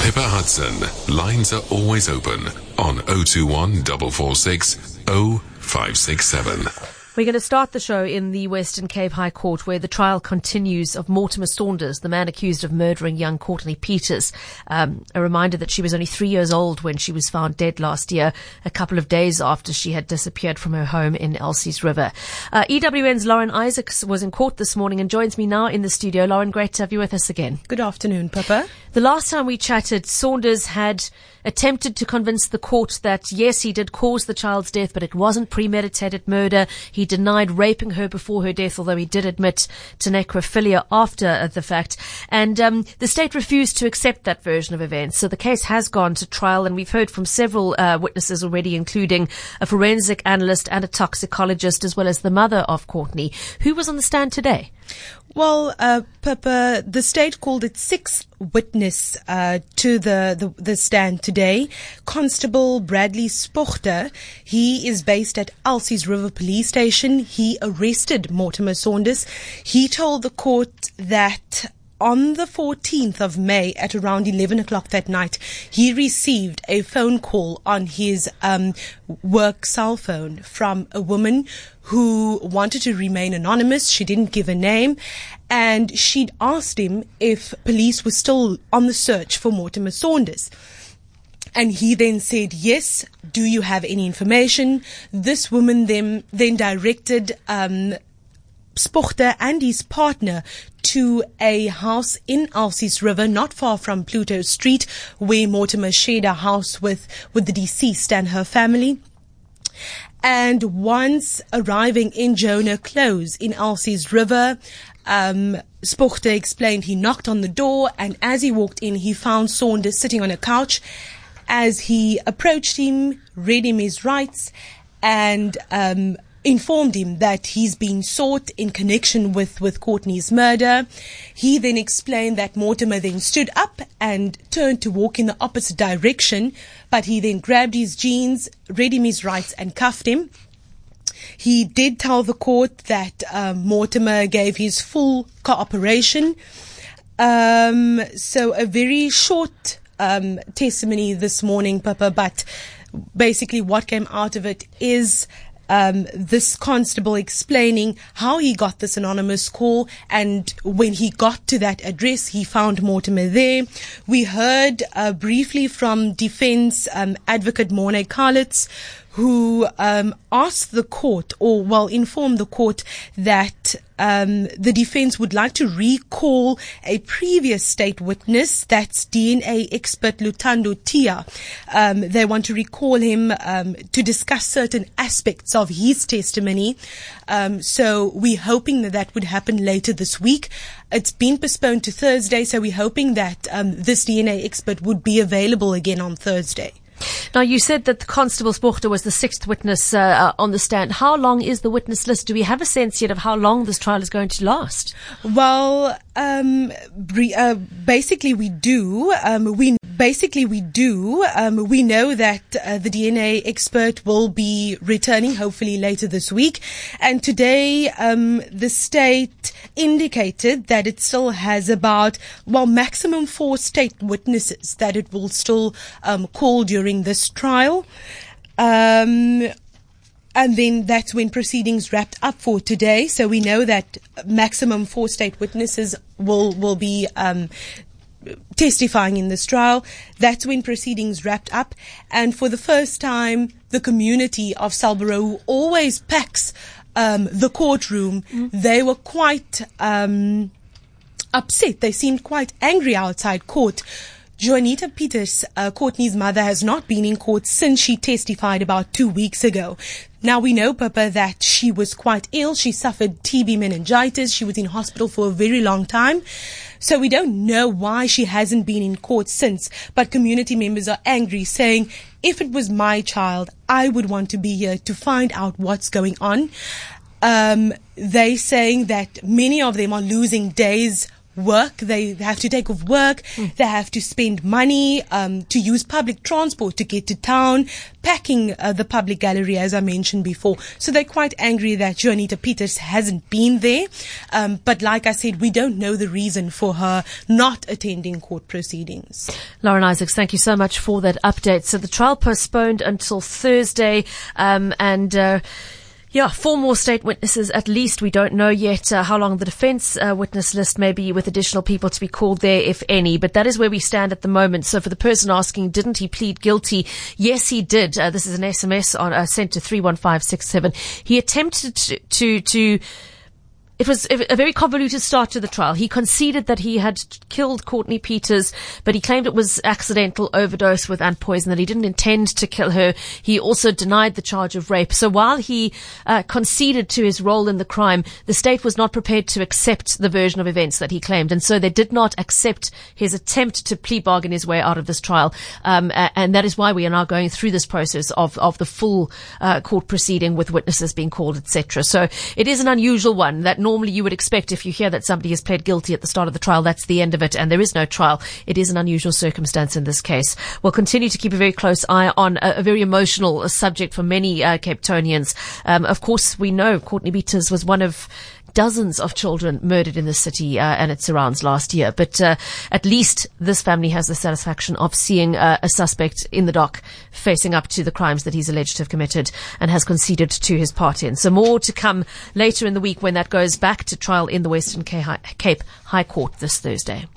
Pippa Hudson. Lines are always open on 021 446 0567. We're going to start the show in the Western Cape High Court, where the trial continues of Mortimer Saunders, the man accused of murdering young Courtney Peters. A reminder that she was only 3 years old when she was found dead last year, a couple of days after she had disappeared from her home in Elsie's River. EWN's Lauren Isaacs was in court this morning and joins me now in the studio. Lauren, great to have you with us again. Good afternoon, Pippa. The last time we chatted, Saunders had attempted to convince the court that, yes, he did cause the child's death, but it wasn't premeditated murder. He denied raping her before her death, although he did admit to necrophilia after the fact. And the state refused to accept that version of events. So the case has gone to trial, and we've heard from several witnesses already, including a forensic analyst and a toxicologist, as well as the mother of Courtney. Who was on the stand today? Well, Pippa, the state called its sixth witness to the stand today. Constable Bradley Spochter. He is based at Elsie's River Police Station. He arrested Mortimer Saunders. He told the court that on the 14th of May at around 11 o'clock that night, he received a phone call on his work cell phone from a woman who wanted to remain anonymous. She didn't give a name, and she'd asked him if police were still on the search for Mortimer Saunders. And he then said, yes, do you have any information? This woman then directed Spochter and his partner to a house in Elsie's River, not far from Pluto Street, where Mortimer shared a house with the deceased and her family. And once arriving in Jonah Close in Elsie's River, Spochter explained he knocked on the door, and as he walked in, he found Saunders sitting on a couch. As he approached him, read him his rights, and informed him that he's been sought in connection with Courtney's murder. He then explained that Mortimer then stood up and turned to walk in the opposite direction, but he then grabbed his jeans, read him his rights, and cuffed him. He did tell the court that Mortimer gave his full cooperation. So a very short testimony this morning, Pippa, but basically what came out of it is this constable explaining how he got this anonymous call, and when he got to that address, he found Mortimer there. We heard briefly from defense advocate Morne Kalitz, who asked the court, informed the court that the defense would like to recall a previous state witness, that's DNA expert Lutando Tia. They want to recall him to discuss certain aspects of his testimony. So we're hoping that would happen later this week. It's been postponed to Thursday, so we're hoping that this DNA expert would be available again on Thursday. Now, you said that Constable Spochter was the sixth witness on the stand. How long is the witness list? Do we have a sense yet of how long this trial is going to last? Well, basically we do. We know that the DNA expert will be returning hopefully later this week. And today, the state indicated that it still has maximum 4 state witnesses that it will still call during this trial. And then that's when proceedings wrapped up for today. So we know that maximum 4 state witnesses will be testifying in this trial. That's when proceedings wrapped up. And for the first time, the community of Salborough, who always packs the courtroom, they were quite upset. They seemed quite angry outside court. Joanita Peters, Courtney's mother, has not been in court since she testified about 2 weeks ago. Now, we know, Pippa, that she was quite ill. She suffered TB meningitis. She was in hospital for a very long time. So we don't know why she hasn't been in court since. But community members are angry, saying, if it was my child, I would want to be here to find out what's going on. They saying that many of them are losing days work. They have to take off work. They have to spend money to use public transport to get to town, packing the public gallery, as I mentioned before. So they're quite angry that Juanita Peters hasn't been there. But like I said, we don't know the reason for her not attending court proceedings. Lauren Isaacs, thank you so much for that update. So the trial postponed until Thursday, yeah, 4 more state witnesses at least. We don't know yet how long the defense witness list may be, with additional people to be called there, if any. But that is where we stand at the moment. So for the person asking, didn't he plead guilty? Yes, he did. This is an SMS sent to 31567. He attempted to It was a very convoluted start to the trial. He conceded that he had killed Courtney Peters, but he claimed it was accidental overdose with ant poison, that he didn't intend to kill her. He also denied the charge of rape. So while he conceded to his role in the crime, the state was not prepared to accept the version of events that he claimed. And so they did not accept his attempt to plea bargain his way out of this trial. And that is why we are now going through this process of the full court proceeding with witnesses being called, etc. So it is an unusual one that normally you would expect, if you hear that somebody has pled guilty at the start of the trial, that's the end of it, and there is no trial. It is an unusual circumstance in this case. We'll continue to keep a very close eye on a very emotional subject for many Cape Townians. Of course, we know Courtney Peters was one of dozens of children murdered in the city and its surrounds last year. But at least this family has the satisfaction of seeing a suspect in the dock facing up to the crimes that he's alleged to have committed and has conceded to his part in. So more to come later in the week when that goes back to trial in the Western Cape High Court this Thursday.